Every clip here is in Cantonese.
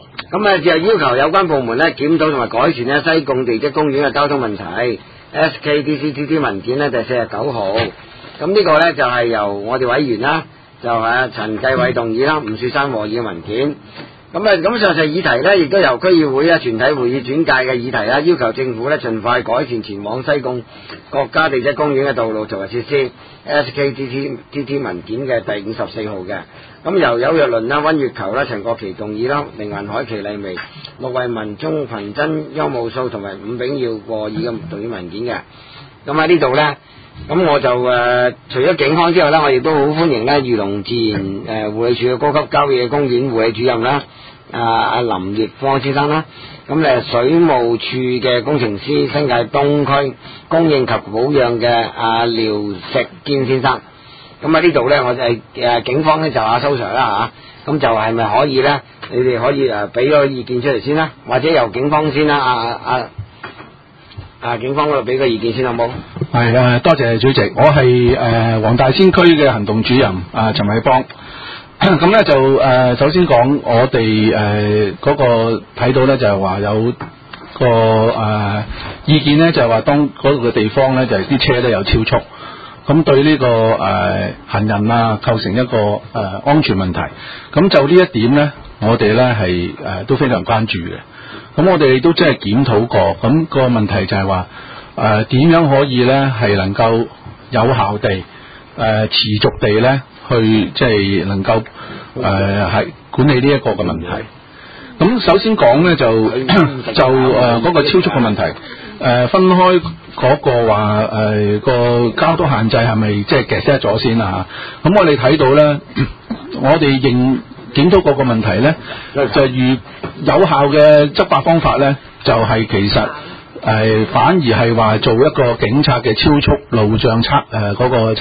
咁就要求有關部門咧檢討同埋改善咧西貢地質公園嘅交通問題。SKDCTT 文件咧就49號。咁呢個咧就係由我哋委員啦，就係陳繼偉動議啦，吳雪山和議嘅文件。咁上述議題咧，亦都由區議會全體會議轉介嘅議題啦，要求政府咧盡快改善前往西貢國家地質公園嘅道路同埋設施。SKDCTT 文件嘅第54號嘅。咁由有若麟啦、溫月球啦、陳國旗動議啦、凌雲海、祁麗薇、陸惠文、鍾群珍、邱慕素同埋伍炳耀和議嘅動議文件嘅。咁喺呢度咧。咁我就除咗警方之外咧，我亦都好歡迎咧漁農自然護理署嘅高級郊野公園護理主任啦，阿林業芳先生啦，咁水務處嘅工程師新界東區供應及保養嘅阿廖石堅先生。咁喺呢度咧，我就警方咧就阿蘇 Sir 啦嚇，咁就係咪可以咧？你哋可以俾個意見出嚟先啦，或者由警方先啦，警方嗰度俾個意見先好冇？ 係多謝主席，我係黃大仙區嘅行動主任陳偉邦。咁咧就首先講我哋嗰個睇到咧就係話有個意見咧就係話當嗰個地方咧就係啲車咧有超速，咁對呢個行人構成一個安全問題。咁就呢一點咧，我哋咧係都非常關注嘅。咁我哋都真係檢討過，咁個問題就係話點樣可以咧係能夠有效地持續地咧去即係能夠係管理呢一個嘅問題。咁首先講咧就嗰個超速嘅問題，分開嗰個話個交通限制係咪即係夾 set 咗先啊？咁我哋睇到咧，我哋檢討嗰個問題咧，就如有效嘅執法方法咧，就係其實反而係話做一個警察嘅超速路障嗰個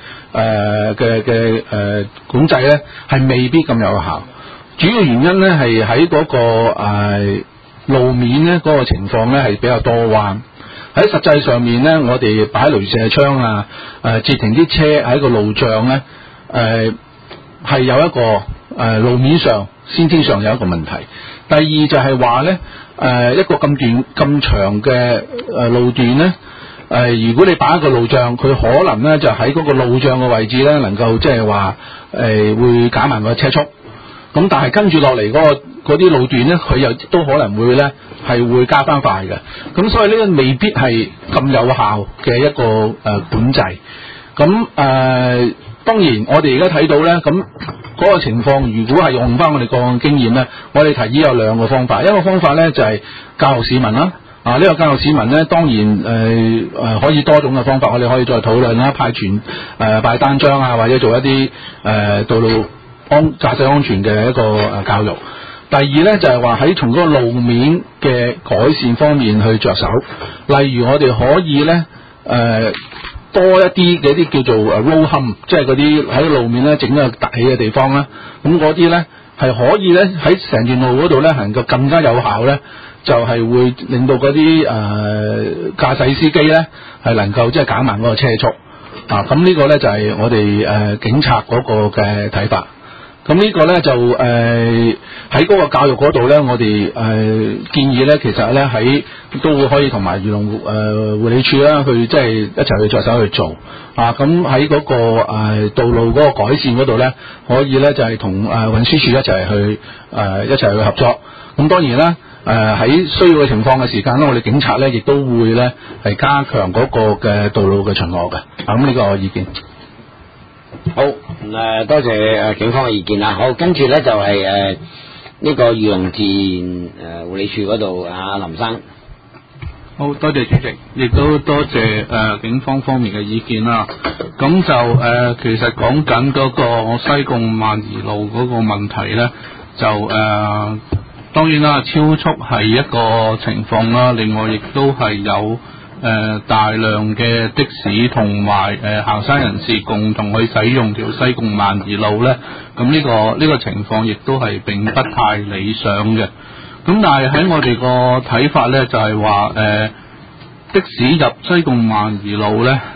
嘅管制咧，係未必咁有效。主要原因咧係喺嗰個路面咧嗰個情況咧係比較多彎。喺實際上面咧，我哋擺雷射槍截停啲車喺個路障咧，係有一個路面上先天上有一個問題。第二就係話咧，一個咁長嘅路段咧，如果你擺一個路障，佢可能咧就喺嗰個路障嘅位置咧，能夠即係話會減慢個車速。咁但係跟住落嚟嗰啲路段咧，佢又都可能會咧係會加翻快嘅。咁所以呢個未必係咁有效嘅一個管制。咁當然我哋而家睇到咧，咁嗰個情況如果係用翻我哋個案經驗咧，我哋提議有兩個方法。一個方法咧就係教育市民啦。呢個教育市民咧，當然可以多種嘅方法，我哋可以再討論啦，派單張或者做一啲道路駕駛安全嘅一個教育。第二咧就係話喺從嗰個路面嘅改善方面去着手，例如我哋可以咧多一啲嘅啲叫做road hump， 即係嗰啲喺路面咧整個凸起嘅地方啦。咁嗰啲咧係可以咧喺成段路嗰度咧能夠更加有效咧，就係會令到嗰啲駕駛司機咧係能夠即係減慢嗰個車速。咁呢個咧就係我哋警察嗰個嘅睇法。咁呢個咧就喺嗰個教育嗰度咧，我哋建議咧，其實咧喺都會可以同埋漁農護理處啦，去即係一齊去着手去做。咁喺嗰個道路嗰個改善嗰度咧，可以咧就係同運輸署一齊去合作。咁當然啦，喺需要嘅情況嘅時間咧，我哋警察咧亦都會咧係加強嗰個嘅道路嘅巡邏嘅。咁呢個意見。 好，多謝警方嘅意見啦。好，跟住咧就係呢個漁農自然護理處嗰度阿林生。 好多謝主席，亦都多謝警方方面嘅意見啦。咁就其實講緊嗰個西貢萬宜路嗰個問題咧，就當然啦，超速係一個情況啦，另外亦都係有大量嘅的士同埋行山人士共同去使用條西貢萬宜路咧，咁呢個情況亦都係並不太理想嘅。咁但係喺我哋個睇法咧，就係話的士入西貢萬宜路咧，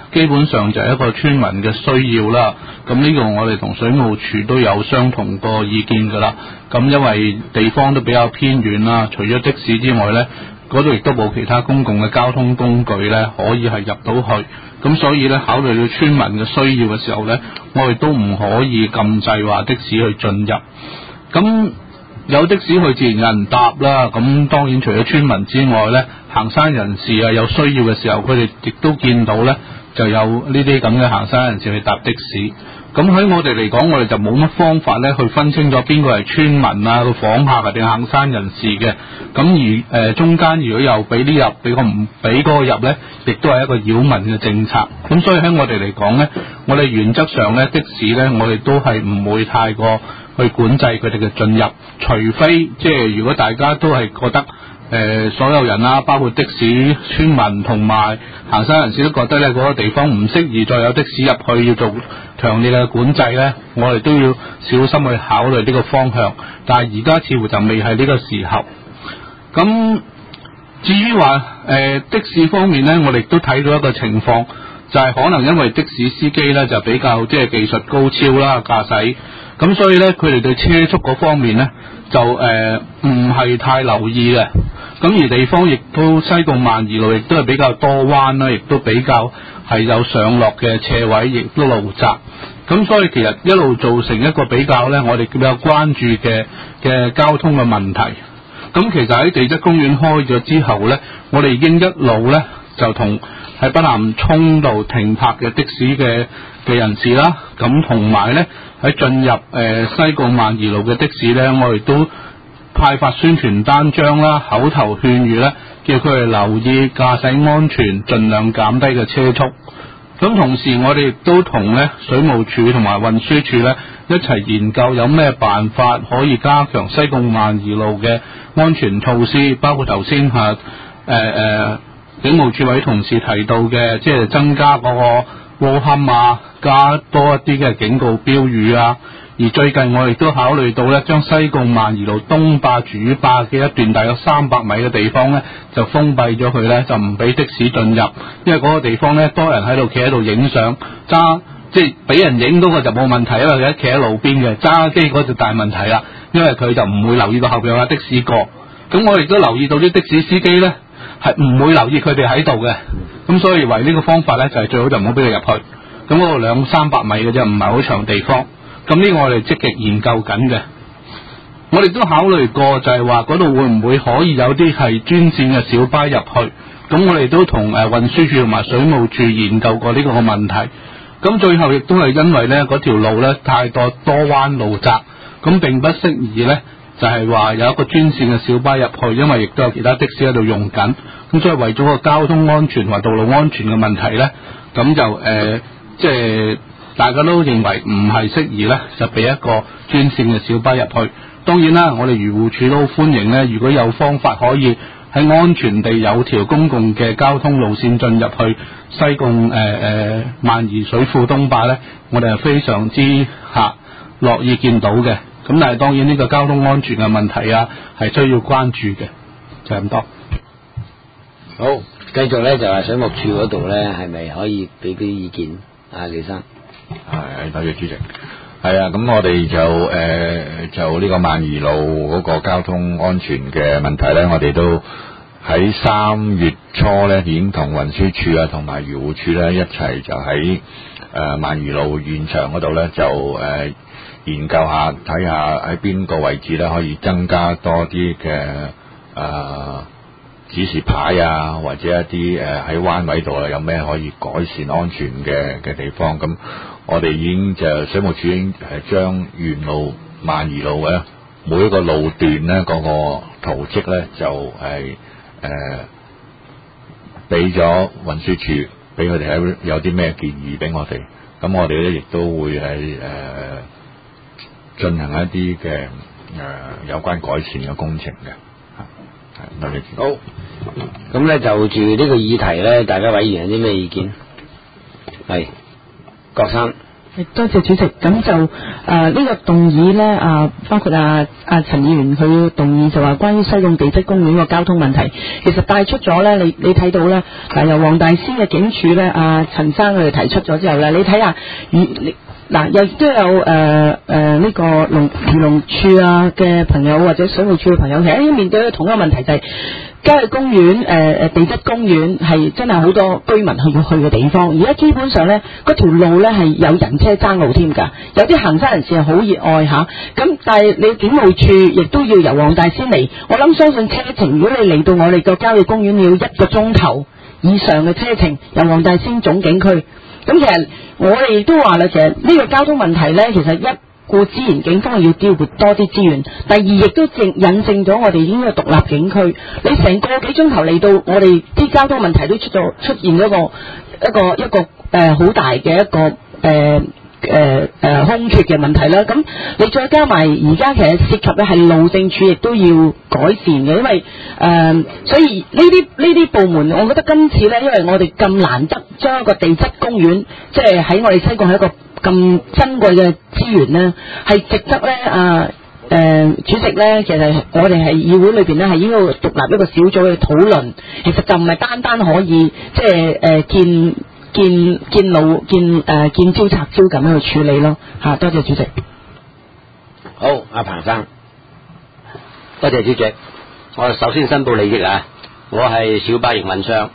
基本上就係一個村民嘅需要啦。咁呢個我哋同水務署都有相同個意見㗎啦。咁因為地方都比較偏遠啦，除咗的士之外呢，嗰度亦都冇其他公共嘅交通工具呢可以係入到去。咁所以呢，考慮到村民嘅需要嘅時候呢，我哋都唔可以禁制話的士去進入。咁有的士去自然有人搭啦。咁當然除咗村民之外呢，行山人士啊有需要嘅時候，佢哋亦都見到呢就有呢啲咁嘅行山人士去搭的士。咁喺我哋嚟講，我哋就冇乜方法呢去分清楚邊個係村民啊、個訪客定行山人士嘅。咁而中間如果又俾呢入，俾個唔俾嗰個入呢，亦都係一個擾民嘅政策。咁所以喺我哋嚟講呢，我哋原則上呢，的士呢，我哋都係唔會太過去管制佢哋嘅進入，除非即係如果大家都係覺得所有人啦，包括的士村民同埋行山人士都覺得呢嗰個地方唔適宜再有的士入去，要做強烈嘅管制呢，我哋都要小心去考慮呢個方向。但係而家似乎就未係呢個時候。咁至於話的士方面呢，我哋都睇到一個情況，就係可能因為的士司機呢就比較即係技術高超啦，駕駛，咁所以呢，佢哋對車速嗰方面呢就唔係太留意嘅。咁而地方亦都西貢萬宜路亦都係比較多彎啦，亦都比較係有上落嘅斜位，亦都路窄。咁所以其實一路造成一個比較呢，我哋比較關注嘅交通嘅問題。咁其實喺地質公園開咗之後呢，我哋已經一路呢就同喺北潭涌道停泊嘅的士嘅人士啦，咁同埋呢喺進入西貢萬宜路嘅的士呢，我哋都派發宣傳單張啦，口頭勸喻呢，叫佢哋留意駕駛安全，盡量減低嘅車速。咁同時我哋亦都同呢水務署同埋運輸署呢一齊研究有咩辦法可以加強西貢萬宜路嘅安全措施，包括頭先警務處位同事提到嘅，即係增加嗰個烏坎啊，加多一啲嘅警告標語啊。而最近我亦都考慮到呢，將西貢萬宜路東壩主壩嘅一段大約300米嘅地方呢，就封閉咗佢呢，就唔俾的士進入，因為嗰個地方呢，多人喺度企喺度影相，即係俾人影嗰個就冇問題，因為佢企喺路邊嘅，揸機嗰就大問題啦，因為佢就唔會留意到後邊有的士過。咁我亦都留意到啲的士司機呢，係唔會留意佢哋喺度嘅。咁所以為呢個方法呢，就係最好就唔好俾佢入去。咁嗰度200-300米嘅啫，唔係好長地方。咁呢個我哋積極研究緊嘅。我哋都考慮過就係話嗰度會唔會可以有啲係專線嘅小巴入去。咁我哋都同運輸署同埋水務署研究過呢個問題。咁最後亦都係因為呢嗰條路呢太多彎路窄，咁並不適宜呢就係話有一個專線嘅小巴入去，因為亦都有其他的士喺度用緊。咁所以為咗個交通安全同埋道路安全嘅問題呢，咁就即係大家都認為唔係適宜呢，就俾一個專線嘅小巴入去。當然啦，我哋漁護署都好歡迎呢，如果有方法可以喺安全地有條公共嘅交通路線進入去西貢萬宜水庫東壩呢，我哋係非常之樂意見到嘅。咁但係當然呢個交通安全嘅問題啊，係需要關注嘅，就係咁多。 好，繼續呢就係水務署嗰度呢，係咪可以俾啲意見啊，李生？ 係，多謝主席。係啊，咁我哋就呢個萬宜路嗰個交通安全嘅問題呢，我哋都喺3月初呢已經同運輸署啊同埋漁護署呢一齊就喺萬宜路現場嗰度呢就研究下睇下喺邊個位置呢可以增加多啲嘅指示牌啊，或者一啲喺彎位度有咩可以改善安全嘅地方。咁我哋已經就水務署已經將沿路萬宜路嘅每一個路段呢嗰個圖則呢就係俾咗運輸署，俾佢哋喺有啲咩建議俾我哋。咁我哋呢亦都會係進行一啲嘅有關改善嘅工程嘅。 好，咁呢就住呢個議題呢，大家委員有啲咩意見？係郭生。 多謝主席。咁就呢個動議呢，包括陳議員佢動議就話關於西貢地質公園個交通問題，其實帶出咗呢，你睇到呢，由黃大仙嘅警署呢，陳生佢哋提出咗之後呢，你睇下又都有呢個漁農處嘅朋友或者水務處嘅朋友，其實面對同一個問題就係郊野公園地質公園係真係好多居民要去嘅地方，而家基本上呢，嗰條路呢係有人車爭路添㗎，有啲行山人士係好熱愛嚇，咁但係你警務處亦都要由黃大仙嚟，我諗相信車程，如果你嚟到我哋個郊野公園，你要1個鐘頭以上嘅車程，由黃大仙總景區。咁其實我哋亦都話啦，其實呢個交通問題呢，其實一顧之言警方要調撥多啲資源，第二亦都引證咗我哋已經係獨立景區，你成個幾鐘頭嚟到，我哋啲交通問題都出現咗一個好大嘅一個空缺嘅問題啦。咁你再加埋而家其實涉及嘅係路政署，亦都要改善嘅，因為所以呢啲部門，我覺得今次呢，因為我哋咁難得將一個地質公園，即係喺我哋西貢係一個咁珍貴嘅資源呢，係值得呢主席呢，其實我哋係議會裏邊呢，係應該獨立一個小組去討論，其實就唔係單單可以即係見招拆招咁樣去處理咯嚇。多謝主席。 好，阿彭生，多謝主席。我首先申報利益啊，我係小巴營運商。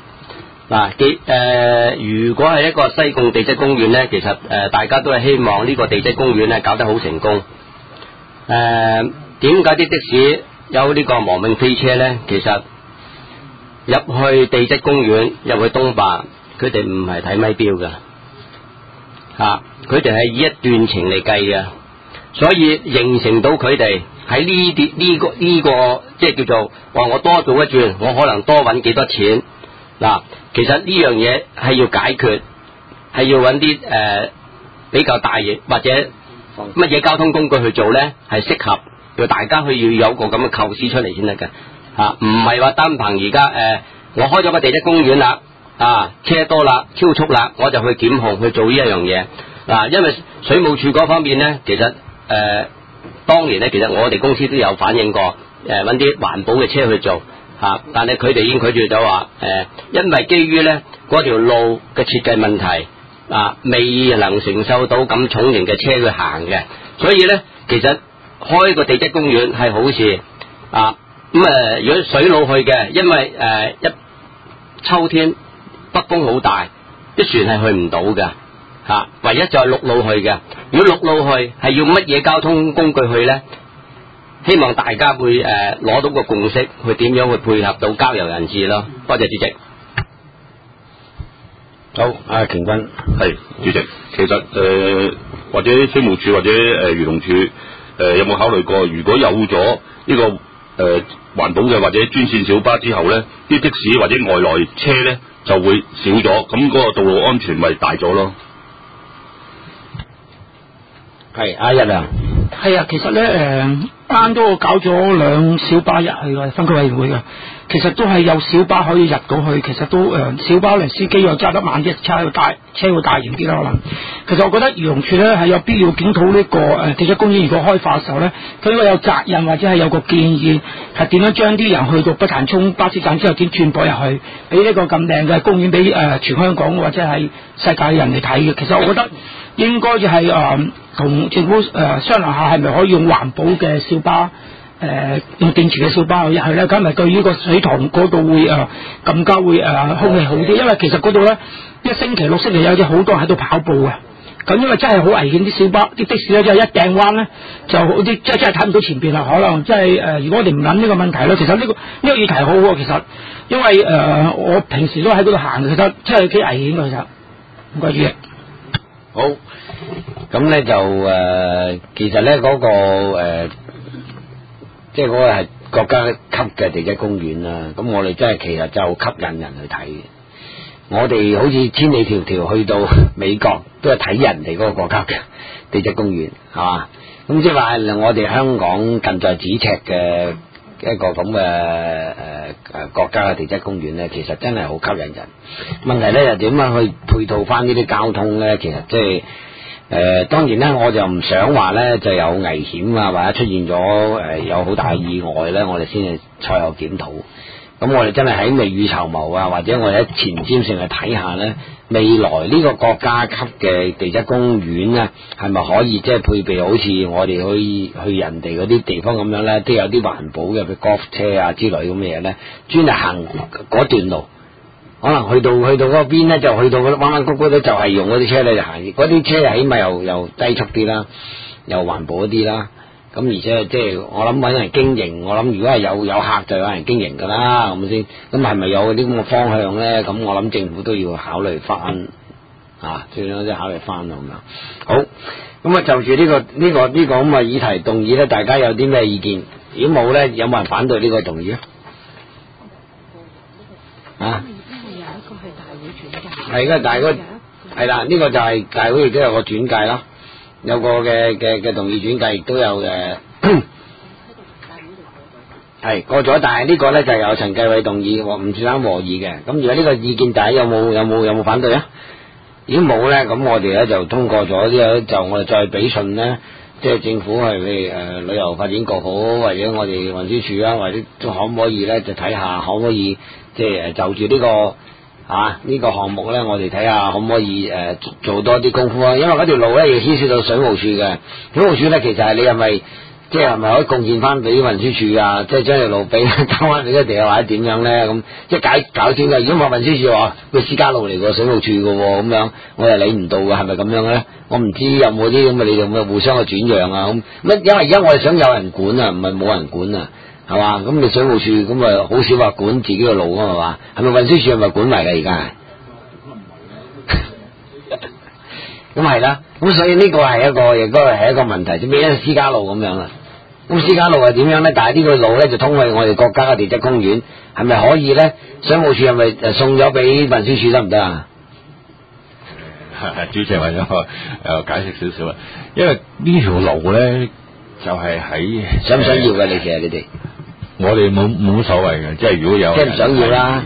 如果係一個西貢地質公園呢，其實大家都係希望呢個地質公園呢搞得好成功。點解啲的士有呢個亡命飛車呢？其實入去地質公園，入去東壩，佢哋唔係睇咪錶噶，佢哋係以一段程嚟計嘅，所以形成到佢哋喺呢個即係叫做話我多做一轉，我可能多揾幾多錢。其實呢樣嘢係要解決，係要揾啲比較大型或者乜嘢交通工具去做呢？係適合要大家去要有個咁嘅構思出嚟先得嘅，唔係話單憑而家我開咗個地質公園啦，車多啦，超速啦，我就去檢控去做呢一樣嘢。因為水務署嗰方面呢，其實當年呢，其實我哋公司都有反映過，揾啲環保嘅車去做。但係佢哋已經拒絕咗話，因為基於呢嗰條路嘅設計問題，未能承受到咁重型嘅車去行嘅，所以呢，其實開個地質公園係好事。如果水路去嘅，因為一秋天北風好大，啲船係去唔到嘅，唯一就係陸路去嘅。如果陸路去係要乜嘢交通工具去呢？希望大家會攞到個共識，去點樣去配合到郊遊人士咯。多謝主席。 好，阿權君係主席。其實或者水務署或者漁農署有冇考慮過，如果有咗呢個環保嘅或者專線小巴之後咧，啲的士或者外來車咧就會少咗，咁嗰個道路安全咪大咗咯？ 係阿一啊， 係啊，其實咧啱都搞咗2小巴入去嘅分區委員會嘅，其實都係有小巴可以入到去，其實都小巴嘅司機又揸得慢啲，車會大型啲啦可能。其實我覺得漁農署咧係有必要檢討呢個地質公園如果開發嘅時候咧，佢應該有責任或者係有個建議，係點樣將啲人去到北潭涌巴士站之後點轉駁入去，俾呢個咁靚嘅公園俾全香港或者係世界嘅人嚟睇嘅。其實我覺得應該就係同政府商量下，係咪可以用環保嘅小巴，用電池嘅小巴去入去咧？咁咪對於個水塘嗰度會更加會空氣好啲，因為其實嗰度咧1星期6星期有啲好多人喺度跑步嘅。咁因為真係好危險，啲小巴啲的士咧，即係一掟彎咧，就好啲，真係睇唔到前邊啦。可能即係如果我哋唔諗呢個問題咧，其實呢個議題好喎。其實因為我平時都喺嗰度行，其實真係幾危險嘅。其實唔該主席。 好，咁咧就其實咧嗰個即係嗰個係國家級嘅地質公園啦。咁我哋真係其實就吸引人去睇嘅。我哋好似千里迢迢去到美國，都係睇人哋嗰個國家嘅地質公園，係嘛？咁即係話我哋香港近在咫尺嘅一個咁嘅國家嘅地質公園咧，其實真係好吸引人。問題咧就點樣去配套翻呢啲交通咧？其實即係當然咧，我就唔想話咧就有危險啊，或者出現咗有好大意外咧，我哋先至賽後檢討。咁我哋真係喺未雨綢繆啊，或者我哋喺前瞻性去睇下咧，未來呢個國家級嘅地質公園咧，係咪可以即係配備好似我哋去人哋嗰啲地方咁樣咧，都有啲環保嘅，譬如 golf 車啊之類咁嘅嘢咧，專係行嗰段路。可能去到嗰邊咧，就去到嗰啲彎彎曲曲咧，就係用嗰啲車咧就行，嗰啲車就起碼又低速啲啦，又環保一啲啦。咁而且即係我諗揾人經營，我諗如果係有客就有人經營㗎啦，咁先。咁係咪有啲咁嘅方向咧？咁我諗政府都要考慮翻啊，最緊要考慮翻咁樣。好，咁啊就住呢個咁嘅議題動議咧，大家有啲咩意見？如果冇咧，有冇人反對呢個動議啊？啊？係嘅，但係係啦，呢個就係大會亦都有個轉介啦，有個嘅動議轉介，亦都有係過咗，但係呢個咧就由陳繼偉動議，唔算和議嘅。咁如果呢個意見大家有冇反對啊？如果冇咧，咁我哋咧就通過咗呢個，就我哋再俾信咧，即係政府係譬如旅遊發展局好，或者我哋運輸署啊，或者可唔可以咧就睇下可唔可以即係就住呢個。呢個項目咧，我哋睇下可唔可以做多啲功夫啊？因為嗰條路咧，亦牽涉到水務署嘅。水務署咧，其實係你係咪即係咪可以貢獻翻俾運輸署啊？即係將條路俾交翻俾佢哋啊，或者點樣咧？咁即係搞清楚。如果冇運輸署話佢私家路嚟個水務署嘅喎，咁樣我又理唔到嘅，係咪咁樣咧？我唔知有冇啲咁嘅你哋咁嘅互相嘅轉讓啊？咁因為而家我哋想有人管啊，唔係冇人管啊。係嘛？咁你水務署咁啊，好少話管自己嘅路啊嘛？係咪運輸署係咪管埋㗎而家？咁係啦，咁所以呢個係亦都係一個問題，就變咗私家路咁樣啦。咁私家路係點樣咧？但係呢個路咧就通去我哋國家嘅地質公園，係咪可以咧？水務署係咪送咗俾運輸署得唔得啊？ 主席為咗解釋少少啊，因為呢條路咧就係喺想唔想要嘅？你哋？ 我哋冇乜所謂嘅，即係如果有， 即係唔想要啦。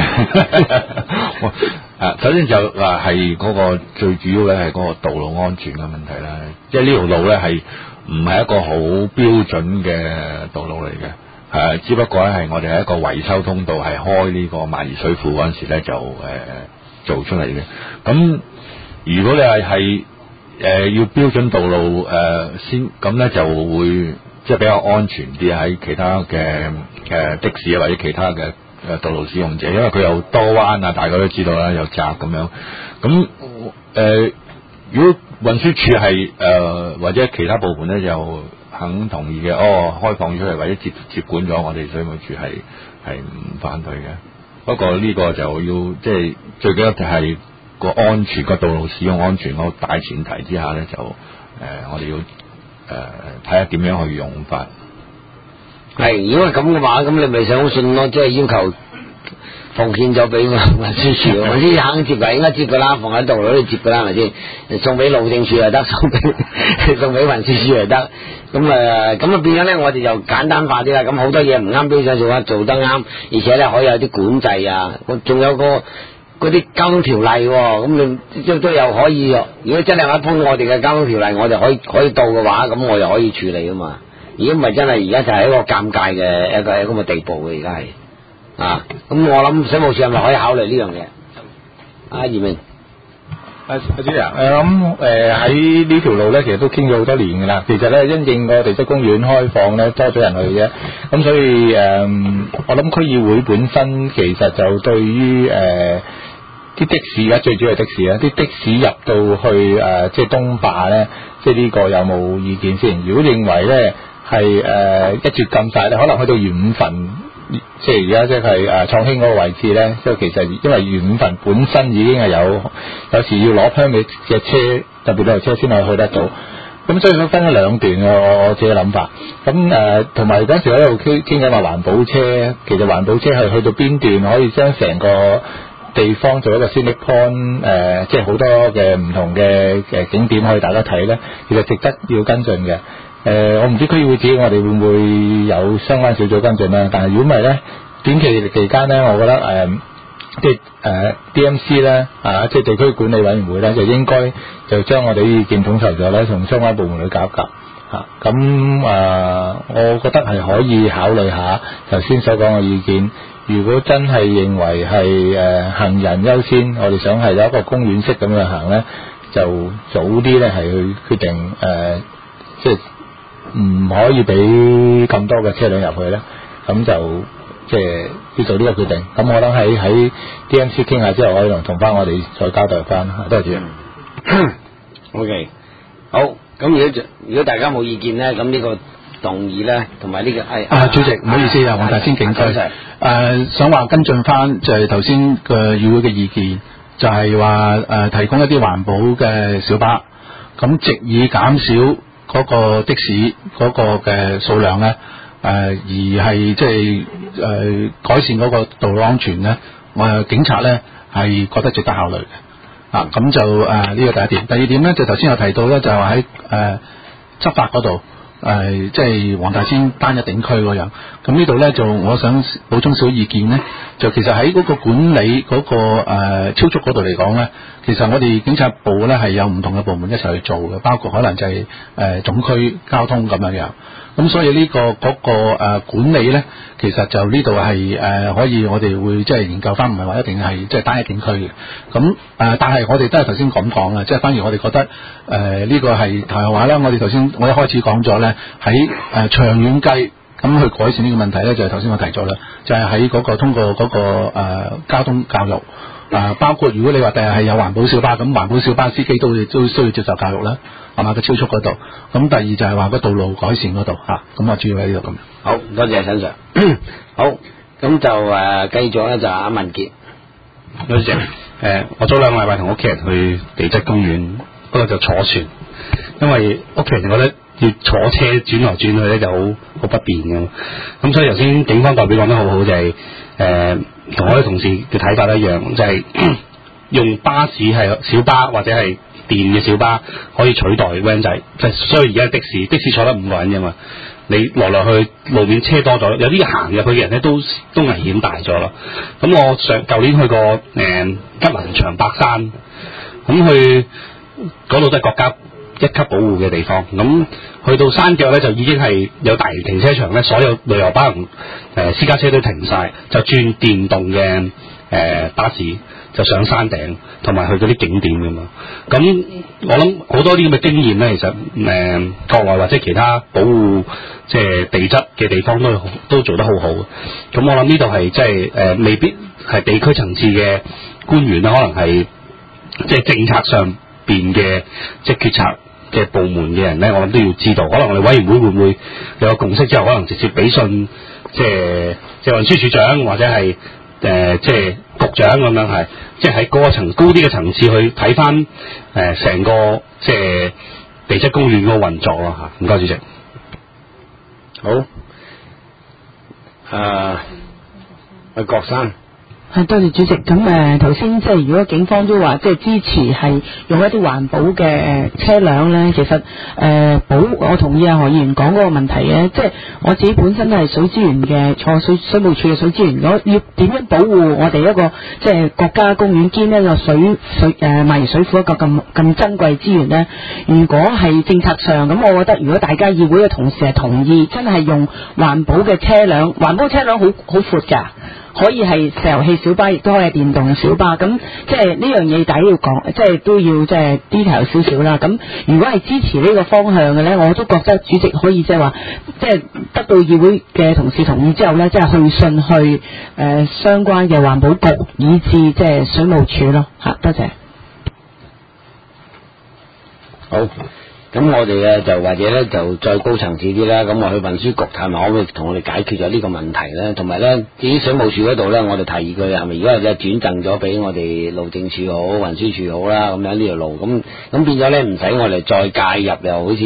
首先就話係嗰個最主要咧係嗰個道路安全嘅問題啦。即係呢條路咧係唔係一個好標準嘅道路嚟嘅，只不過咧係我哋係一個維修通道，係開呢個萬宜水庫嗰陣時咧就做出嚟嘅。咁如果你係要標準道路先，咁咧就會。即係比較安全啲喺其他嘅的士啊，或者其他嘅道路使用者，因為佢有多彎啊，大家都知道啦，有窄咁樣。咁如果運輸署係或者其他部門咧就肯同意嘅，開放出嚟或者接管咗，我哋水務署係唔反對嘅。不過呢個就要即係最緊要就係個安全，個道路使用安全個大前提之下咧，就我哋要。睇下點樣去用法。係，如果係咁嘅話，咁你咪上信咯，即係要求奉獻咗俾運輸署，運輸署肯接㗎，應該接㗎啦，放喺道路度接㗎啦，係咪先？送俾路政署又得，送俾運輸署又得。咁啊變咗咧，我哋就簡單化啲啦。咁好多嘢唔啱標準做得啱，而且咧可以有啲管制啊。仲有嗰啲交通條例，咁你都有可以。如果真係一般我哋嘅交通條例，我哋可以到嘅話，咁我又可以處理啊嘛。如果唔係真係而家就係一個尷尬嘅一個咁嘅地步嘅，而家係啊。咁我諗水務署係咪可以考慮呢樣嘢？阿葉明， 阿主席啊，我諗喺呢條路咧，其實都傾咗好多年㗎啦。其實咧，因應個地質公園開放咧，多咗人去嘅啫。咁所以我諗區議會本身其實就對於啲的士而家最主要係的士啊，啲的士入到去即係東壩咧，即係呢個有冇意見先？如果認為咧係一絕禁晒咧，可能去到元五份，即係而家即係創興嗰個位置咧，即係其實因為元五份本身已經係有時要攞 permit 嘅車，特別旅遊車先可以去得到。咁所以佢分咗兩段嘅，我自己諗法。咁同埋嗰陣時喺度傾緊話環保車，其實環保車係去到邊段可以將成個地方做一個 scenic point， 即係好多嘅唔同嘅景點可以大家睇咧，其實值得要跟進嘅。我唔知區議會自己我哋會唔會有相關小組跟進啦。但係如果唔係咧，短期間咧，我覺得即係DMC 咧即係地區管理委員會咧，就應該就將我哋啲意見統籌咗咧，同相關部門去夾一夾嚇。咁我覺得係可以考慮下頭先所講嘅意見。如果真係認為係行人優先，我哋想係有一個公園式咁樣行咧，就早啲咧係去決定即係唔可以俾咁多嘅車輛入去咧，咁就即係要做呢個決定。咁我諗喺 DMC 傾下之後，可以同翻我哋再交代翻。多謝。 OK， 好。咁如果大家冇意見咧，咁呢個動議咧，同埋呢個主席唔好意思啊，黃大仙警區想話跟進翻就係頭先嘅議會嘅意見，就係話提供一啲環保嘅小巴，咁藉以減少嗰個的士嗰個嘅數量咧，而係即係改善嗰個道路安全咧，警察咧係覺得值得考慮嘅。咁就呢個第一點。第二點咧就頭先有提到咧，就係話喺執法嗰度。即係黃大仙單一頂區嗰樣，咁呢度咧就我想補充少意見咧，就其實喺嗰個管理嗰個超速嗰度嚟講咧，其實我哋警察部咧係有唔同嘅部門一齊去做嘅，包括可能就係總區交通咁樣樣。咁所以呢個嗰個管理咧，其實就呢度係可以我哋會即係研究翻，唔係話一定係即係單一警區嘅。咁但係我哋都係頭先咁講啊，即係反而我哋覺得呢個係題外話啦。我哋頭先我一開始講咗咧，喺長遠計咁去改善呢個問題咧，就係頭先我提咗啦，就係喺嗰個通過嗰個交通教育。包括如果你話第日係有環保小巴，咁環保小巴司機都需要接受教育啦，係嘛，個超速嗰度。咁第二就係話個道路改善嗰度嚇，咁主要喺呢度咁。 好多謝陳 Sir。好，咁就繼續咧就阿文傑。 多謝。我早2個禮拜同屋企人去地質公園，不過就坐船，因為屋企人覺得要坐車轉來轉去咧就好不便嘅。咁所以頭先警方代表講得好好，就係同我啲同事嘅睇法一樣，就係用巴士係小巴或者係電嘅小巴可以取代 van 仔，所以而家的士坐得5個人啫嘛，你來去路面車多咗，有啲行入去嘅人咧都危險大咗啦。咁我舊年去過吉林長白山，咁去嗰度都係國家1級保護嘅地方，咁去到山腳咧就已經係有大型停車場咧，所有旅遊巴同私家車都停晒，就轉電動嘅巴士就上山頂，同埋去嗰啲景點㗎嘛。咁我諗好多啲咁嘅經驗咧，其實國內或者其他保護即係地質嘅地方都做得好好。咁我諗呢度係即係未必係地區層次嘅官員啦，可能係即係政策上邊嘅即係決策嘅部門嘅人咧，我諗都要知道。可能我哋委員會會唔會有個共識之後，可能直接俾信即係運輸署長或者係即係局長咁樣，係即係喺嗰個層高啲嘅層次去睇翻成個即係地質公園嗰個運作咯嚇。唔該，主席。 好。阿郭生。 多謝主席。咁頭先即係如果警方都話即係支持係用一啲環保嘅車輛咧，其實我同意阿何議員講嗰個問題嘅，即係我自己本身都係水資源嘅，坐水務署嘅水資源，如果要點樣保護我哋一個即係國家公園兼一個萬宜水庫一個咁珍貴資源咧，如果係政策上咁，我覺得如果大家議會嘅同事係同意，真係用環保嘅車輛，環保車輛好闊㗎。可以係石油氣小巴，亦都可以係電動小巴。咁即係呢樣嘢，大家要講，即係都要即係 detail 少少啦。咁如果係支持呢個方向嘅咧，我都覺得主席可以即係話，即係得到議會嘅同事同意之後咧，即係去信去相關嘅環保局，以至即係水務署咯。嚇，多謝。 好。咁我哋咧就或者咧就再高層次啲啦，咁我去運輸局睇埋可唔可以同我哋解決咗呢個問題咧？同埋咧，至於水務署嗰度咧，我哋提議佢係咪如果係轉贈咗俾我哋路政署好、運輸署好啦，咁樣呢條路咁變咗咧，唔使我哋再介入，又好似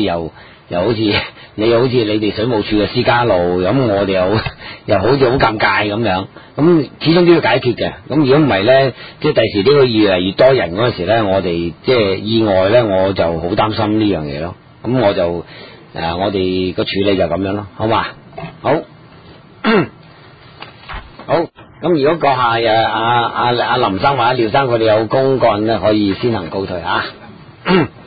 你哋水務署嘅私家路，咁我哋又好似好尷尬咁樣。咁始終都要解決嘅。咁如果唔係咧，即係第時呢個越嚟越多人嗰陣時咧，我哋即係意外咧，我就好擔心呢樣嘢咯。咁我就我哋個處理就咁樣咯，好嘛？好，好， 咁如果閣下阿林生或者廖生佢哋有公幹咧，可以先行告退嚇。